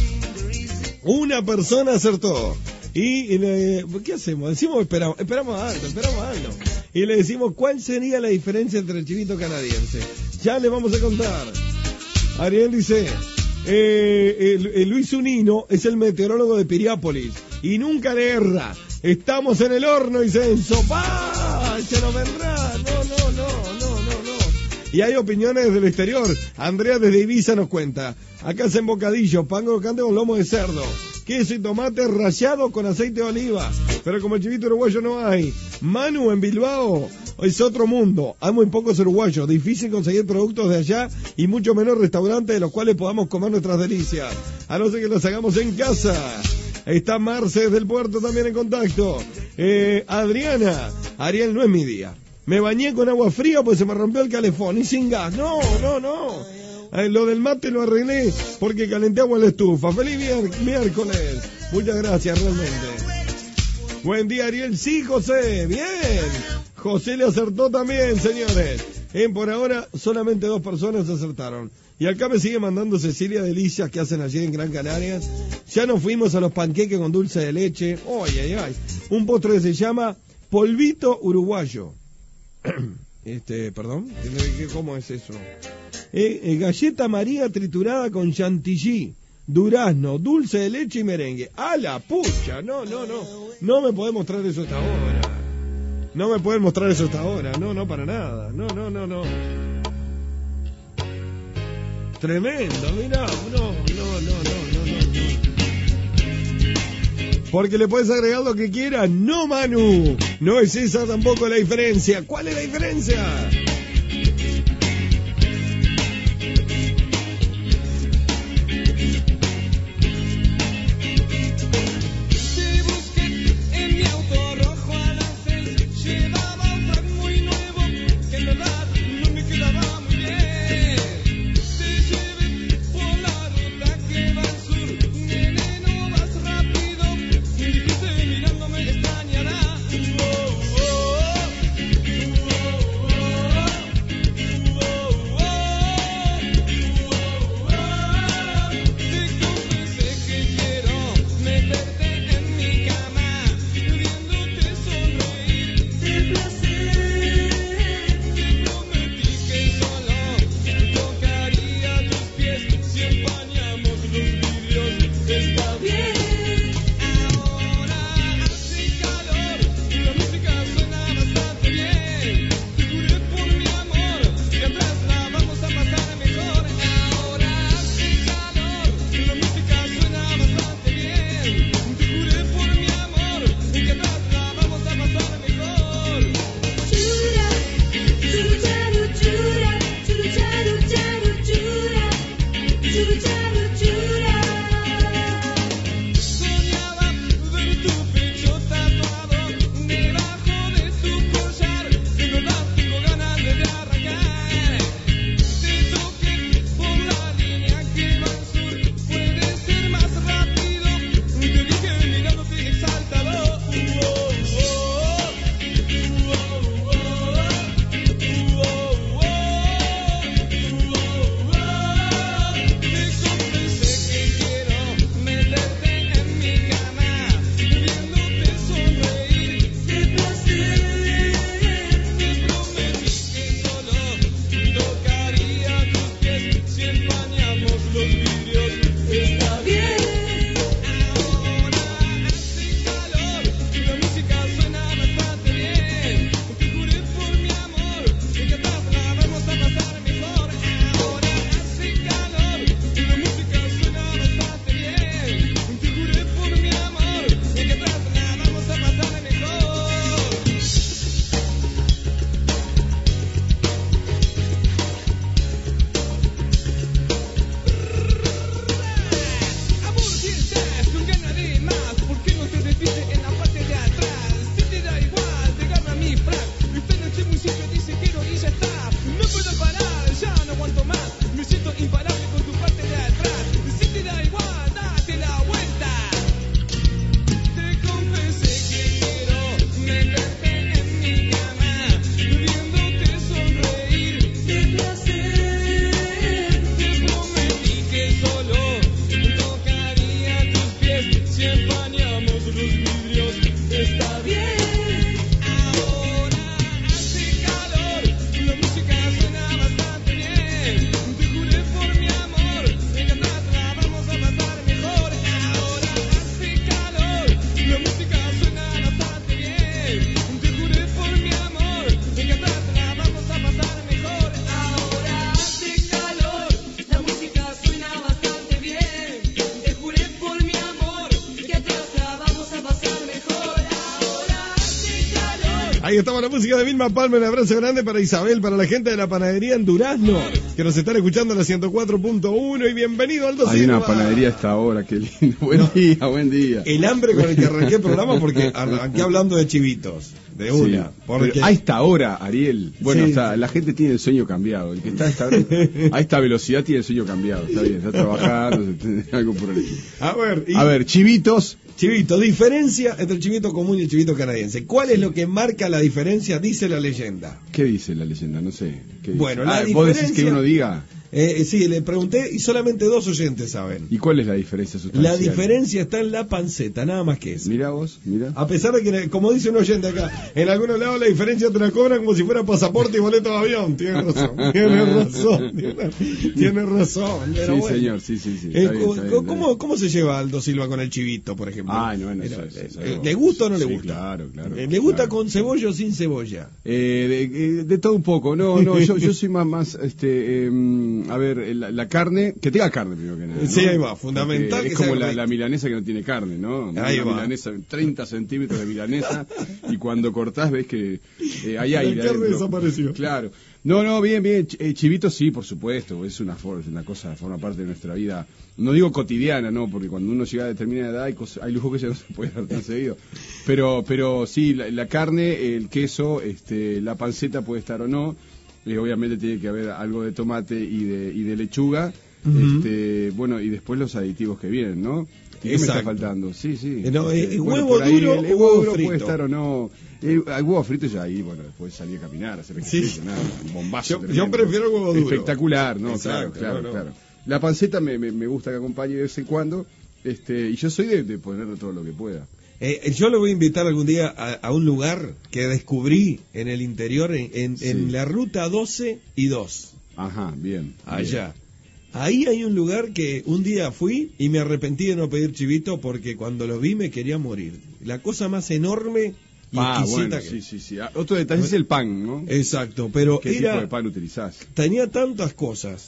Una persona acertó. Y, y le, ¿qué hacemos? Decimos, esperamos, esperamos algo, esperamos algo. Y le decimos, ¿cuál sería la diferencia entre el chivito canadiense? Ya le vamos a contar. Ariel dice, eh, el, el Luis Unino es el meteorólogo de Piriápolis y nunca le erra. Estamos en el horno, dice Enzo. ¡Pah! Se nos vendrá. No, no, no, no, no, no. Y hay opiniones del exterior. Andrea desde Ibiza nos cuenta. Acá es en bocadillo, pan crocante con lomo de cerdo, queso y tomate rallado con aceite de oliva. Pero como el chivito uruguayo no hay. Manu en Bilbao es otro mundo. Hay muy pocos uruguayos. Difícil conseguir productos de allá y mucho menos restaurantes de los cuales podamos comer nuestras delicias. A no ser que las hagamos en casa. Está Marce desde el puerto también en contacto. Eh, Adriana. Ariel, no es mi día. Me bañé con agua fría pues se me rompió el calefón y sin gas. No, no, no. Eh, lo del mate lo arreglé porque calenté agua en la estufa. Feliz mier- miércoles. Muchas gracias, realmente. Buen día, Ariel. Sí, José. Bien. José le acertó también, señores. Eh, por ahora, solamente dos personas acertaron. Y acá me sigue mandando Cecilia Delicias que hacen allí en Gran Canaria. Ya nos fuimos a los panqueques con dulce de leche. Ay, ay, ay. Un postre que se llama polvito uruguayo. Este, perdón. ¿Cómo es eso? Eh, eh, galleta María triturada con chantilly, durazno, dulce de leche y merengue. ¡A la pucha! No, no, no. No me podés mostrar eso hasta ahora. No me pueden mostrar eso hasta ahora. No, no, para nada. No, no, no, no. Tremendo, mirá. No, no, no, no, no, no. Porque le puedes agregar lo que quieras. No, Manu. No es esa tampoco la diferencia. ¿Cuál es la diferencia? Ahí estaba la música de Vilma Palma. Un abrazo grande para Isabel, para la gente de la panadería en Durazno, que nos están escuchando en la ciento cuatro punto uno. Y bienvenido, Aldo Hay Silva. una panadería a esta hora, qué lindo. Buen no, día, buen día. El hambre con el que arranqué el programa, porque arranqué hablando de chivitos. De una. Sí, porque... pero a esta hora, Ariel, bueno, Sí. está, la gente tiene el sueño cambiado. El que está a esta, a esta velocidad tiene el sueño cambiado. Está bien, está trabajando, algo por el estilo. A ver, y... A ver, chivitos. Chivito, diferencia entre el chivito común y el chivito canadiense. ¿Cuál es lo que marca la diferencia? Dice la leyenda. ¿Qué dice la leyenda? No sé. ¿Qué Bueno, dice? la Ah, diferencia... ¿Vos decís que uno diga? Eh, sí, le pregunté y solamente dos oyentes saben. ¿Y cuál es la diferencia sustancial? La diferencia está en la panceta, nada más que eso. Mira vos, mira. A pesar de que, como dice un oyente acá, en algunos lados la diferencia te la cobran como si fuera pasaporte y boleto de avión. Tiene razón, tiene razón, tiene, tiene razón. Pero Sí, bueno. señor, sí, sí, sí. Eh, Está bien, está bien, ¿cómo, está bien. ¿Cómo se lleva Aldo Silva con el chivito, por ejemplo? Ay, no, bueno, Era, eso, eso, eh, eso. ¿Le gusta o no le Sí, gusta? claro, claro. Eh, ¿Le gusta claro. con cebolla o sin cebolla? Eh, de, de todo un poco, no, no, yo, yo soy más, más, este, eh, a ver, la, la carne, que tenga carne primero que nada, ¿no? Sí, ahí va, fundamental. Porque que es como sea la, rico. la milanesa que no tiene carne, ¿no? Ahí Una va. milanesa, treinta centímetros de milanesa, y cuando cortás ves que eh, hay La aire carne adentro. desapareció. Claro. No, no, bien, bien, ch- eh, chivito sí, por supuesto, es una, for- es una cosa, forma parte de nuestra vida, no digo cotidiana, no, porque cuando uno llega a determinada edad hay, cosas, hay lujo que ya no se puede dar tan seguido, pero, pero sí, la, la carne, el queso, este, la panceta puede estar o no, eh, obviamente tiene que haber algo de tomate y de, y de lechuga, Ujú. este, bueno, y después los aditivos que vienen, ¿no? ¿Qué me está Exacto. faltando? Sí, sí. Eh, no, eh, Este, huevo por ahí duro el, el o huevo huevo duro frito. puede estar o no. El, el huevo frito ya ahí, bueno, después salir a caminar, hacer ejercicio, Sí. nada, un bombazo. Yo- tremendo. yo prefiero el huevo duro. Espectacular, ¿no? Exacto, claro, claro, no, no. claro. La panceta me, me, me gusta que acompañe de vez en cuando, este, y yo soy de, de ponerle todo lo que pueda. Eh, yo lo voy a invitar algún día a, a un lugar que descubrí en el interior, en, en, Sí. en la ruta doce y dos, Ajá, bien. allá. Ahí hay un lugar que un día fui y me arrepentí de no pedir chivito porque cuando lo vi me quería morir. La cosa más enorme y Ah, exquisita bueno, que... sí, sí, sí. Ah, otro detalle es el pan, ¿no? Exacto, pero ¿Qué tipo era... de pan utilizás? tenía tantas cosas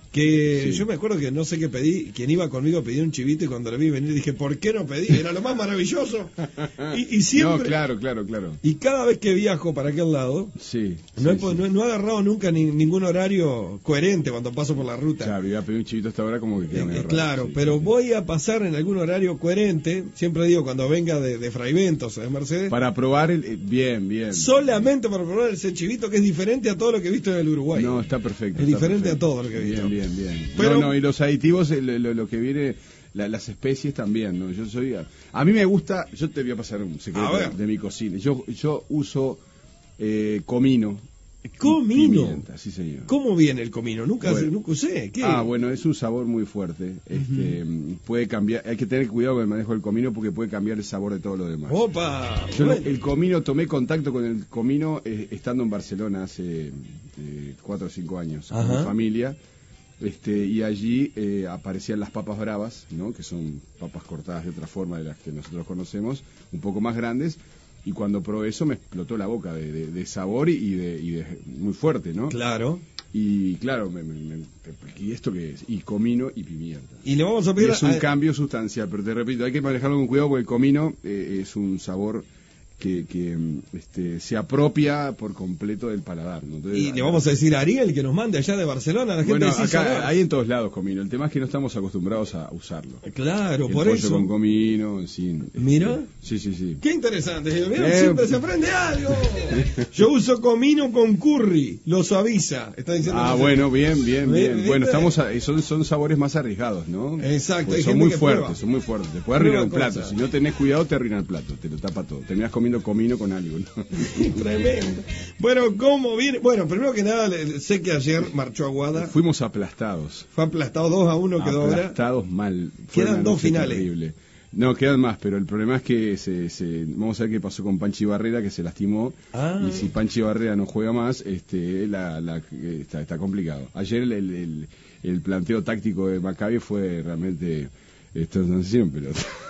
que Sí. yo me acuerdo que no sé qué pedí, quien iba conmigo pedí un chivito y cuando lo vi venir dije, ¿por qué no pedí? Era lo más maravilloso. Y, y siempre, No, claro, claro, claro. y cada vez que viajo para aquel lado, Sí. no, he, sí, po- sí. no he- no he agarrado nunca ni- ningún horario coherente cuando paso por la ruta. Claro, iba a pedir un chivito hasta ahora como que queda Eh, medio eh, raro, claro, sí. pero voy a pasar en algún horario coherente, siempre digo cuando venga de, de Fraiventos o de Mercedes, Para probar el... eh, bien, bien. solamente para probar ese chivito que es diferente a todo lo que he visto en el Uruguay. No, está perfecto. Es está diferente perfecto. a todo lo que he visto. Bien, bien, bien. Pero- No, no, y los aditivos, eh, lo, lo- lo que viene, la- las especies también, ¿no? Yo soy... A, a mí me gusta, yo te voy a pasar un A secreto ver. de mi cocina. Yo, yo uso eh, comino. y ¿Comino? pimienta, sí, señor. ¿Cómo viene el comino? Nunca, Bueno. nunca usé. ¿Qué? Ah, bueno, es un sabor muy fuerte. Este, puede cambiar, hay que tener cuidado con el manejo del comino porque puede cambiar el sabor de todo lo demás. Opa. Yo Bueno. el comino, tomé contacto con el comino eh, estando en Barcelona hace eh, cuatro o cinco años con Ajá. mi familia, este, y allí eh, aparecían las papas bravas, ¿no? Que son papas cortadas de otra forma de las que nosotros conocemos, un poco más grandes, y cuando probé eso me explotó la boca de, de- de sabor y de, y de muy fuerte, ¿no? Claro. Y claro, me, me- me- ¿y esto qué es? Y comino y pimienta. Y le vamos a Y pedir es un a- cambio sustancial, pero te repito, hay que manejarlo con cuidado porque el comino eh, es un sabor que, que mm, este, se apropia por completo del paladar, ¿no? Entonces, y le vamos a decir a Ariel que nos mande allá de Barcelona, la gente bueno, de Cisonar. acá hay en todos lados comino, el tema es que no estamos acostumbrados a usarlo. Claro, El por pollo eso. con comino, en fin. este, Mira. Sí, sí, sí. Qué interesante, ¿vieron? Eh, Siempre se aprende algo. Yo uso comino con curry, lo suaviza. Está diciendo Ah, la bueno, gente. bien, bien, ¿Ve- bien. viste? Bueno, estamos a- son, son sabores más arriesgados, ¿no? Exacto, Porque hay son gente muy que fuertes, prueba. son muy fuertes. Te puede Prueba arruinar un plato. cosas. Si no tenés cuidado, te arruina el plato, te lo tapa todo. Terminás comiendo comino con algo, ¿no? Tremendo. Bueno, ¿cómo viene? Bueno, primero que nada, le- sé que ayer marchó Aguada. Fuimos aplastados. Fue aplastado dos a uno, quedó ahora. Aplastados mal. Fue Quedan una dos noche finales. terrible. No, quedan más, pero el problema es que se, se- vamos a ver qué pasó con Panchi Barrera, que se lastimó. Ah. Y si Panchi Barrera no juega más, este, la, la- eh, está, está complicado. Ayer el, el, el- el planteo táctico de Maccabi fue realmente... Esto no sé, pero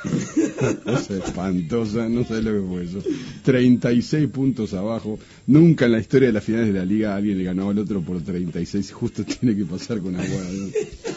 una cosa espantosa, no sé lo que fue eso. treinta y seis puntos abajo. Nunca en la historia de las finales de la liga alguien le ganó al otro por treinta y seis. Justo tiene que pasar con Aguada, ¿no?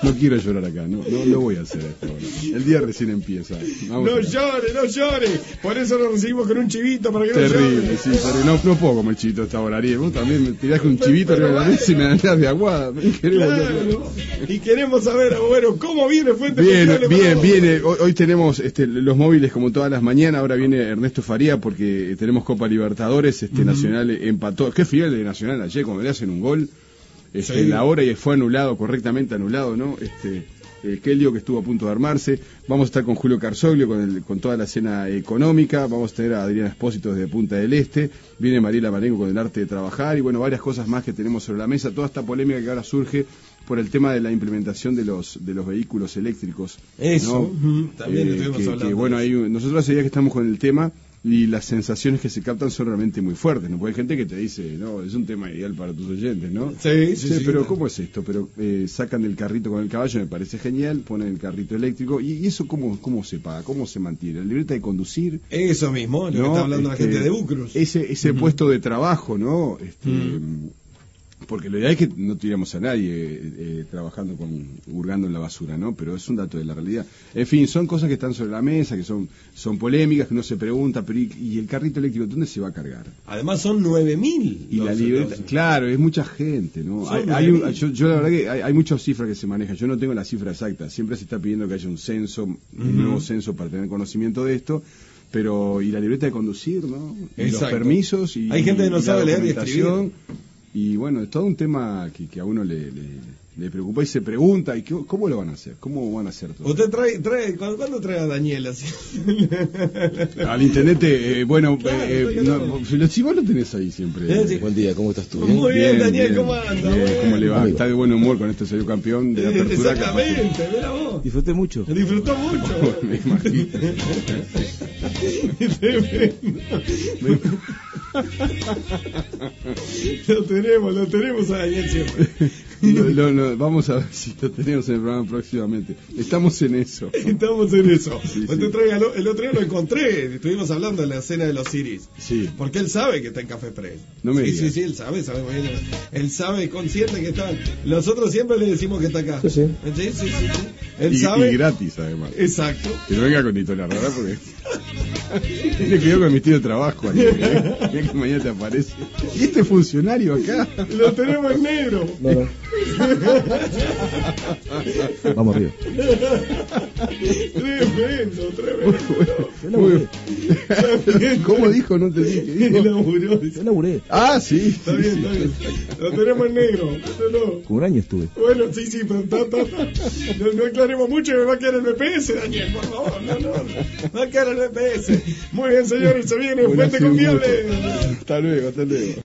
no quiero llorar acá, no, no lo voy a hacer esto ahora. El día recién empieza. Vamos no llore, no llore. Por eso lo recibimos con un chivito para que terrible, no llore. sí, terrible. No, no puedo comer chivito hasta ahora, Ariel. Vos también me tirás con un chivito arriba de la mesa y me andás de aguada. Claro. Y queremos saber, bueno, ¿cómo viene Fuente Bien, Confiable bien, para viene. Hoy, hoy tenemos este, los móviles como todas las mañanas. Ahora viene Ernesto Faría porque tenemos Copa Libertadores. Este uh-huh. Nacional empató. Qué fiel de Nacional ayer cuando le hacen un gol. Este, sí. En la hora y fue anulado, correctamente anulado, ¿no? Este, eh, qué lío que estuvo a punto de armarse. Vamos a estar con Julio Carzoglio, con, el, con toda la escena económica. Vamos a tener a Adriana Espósito desde Punta del Este. Viene Mariela Marengo con el arte de trabajar. Y bueno, varias cosas más que tenemos sobre la mesa. Toda esta polémica que ahora surge por el tema de la implementación de los de los vehículos eléctricos. Eso, ¿no? uh-huh. También eh, estuvimos que, hablando. Que, bueno, ahí, nosotros hace días que estamos con el tema. Y las sensaciones que se captan son realmente muy fuertes, ¿no? Porque hay gente que te dice, no, es un tema ideal para tus oyentes, ¿no? Sí, sí, sí. Pero sí, ¿cómo es esto? Pero eh, sacan el carrito con el caballo, me parece genial, ponen el carrito eléctrico, ¿y, y eso cómo, cómo se paga? ¿Cómo se mantiene? ¿La libreta de conducir? Eso mismo, lo ¿no? que está hablando este, la gente de Ucrus. Ese, ese uh-huh. puesto de trabajo, ¿no? Este, uh-huh. Porque lo ideal es que no tiramos a nadie eh, eh, trabajando con, hurgando en la basura, ¿no? Pero es un dato de la realidad. En fin, son cosas que están sobre la mesa, que son, son polémicas, que uno se pregunta, pero ¿y, y el carrito eléctrico dónde se va a cargar? Además son nueve mil. Y la libreta, claro, es mucha gente, ¿no? Hay, hay un, yo, yo la verdad que hay, hay muchas cifras que se manejan, yo no tengo la cifra exacta, siempre se está pidiendo que haya un censo, un uh-huh. nuevo censo para tener conocimiento de esto. Pero, y la libreta de conducir, ¿no? Y los permisos y hay gente que no sabe leer y escribir. Y bueno, es todo un tema que, que a uno le, le, le preocupa y se pregunta, ¿y qué, cómo lo van a hacer? ¿Cómo van a hacer todo? ¿Usted trae, trae, ¿cuándo trae a Daniel así? Al intendente, eh, bueno, claro, eh, no, si vos lo tenés ahí siempre. ¿Eh? Sí. Buen día, ¿cómo estás tú? Muy bien, bien Daniel, bien, ¿cómo anda? Bien, bien. ¿Cómo le va? Amigo. Está de buen humor con esto, salió campeón de la apertura. Exactamente, mira vos. Disfruté mucho. Disfrutó mucho. Me imagino. Lo tenemos, lo tenemos a Daniel siempre. Lo, lo, lo, vamos a ver si lo tenemos en el programa próximamente. Estamos en eso. Estamos en eso. Sí, sí. Traigo, el otro día lo encontré. Estuvimos hablando de la escena de los Ciris. Sí. Porque él sabe que está en Café Press. No me sí, digas. sí, sí, él sabe, sabe. Bueno, él sabe, consciente que está. Nosotros siempre le decimos que está acá. Sí, sí. Sí, sí, sí, sí. Él y, sabe. Y gratis, además. Exacto. Que no venga con historia rara porque. Tiene que ver con mi estilo de trabajo. Mira que mañana te aparece. ¿Y este funcionario acá? Lo tenemos en negro. No, no. Vamos arriba. Tremendo, tremendo. Muy bien. ¿Cómo dijo? No te dije. Laburó. Yo laburé. Ah, sí. Está bien, está bien. Lo tenemos en negro. No. Como un año estuve. Bueno, sí, sí, pero ta, ta, ta. No, no aclaremos mucho y me va a quedar el B P S, Daniel, por favor. No, no, no. Va a quedar el B P S. Muy bien, señores, se viene Fuente Confiable. Hasta luego, hasta luego.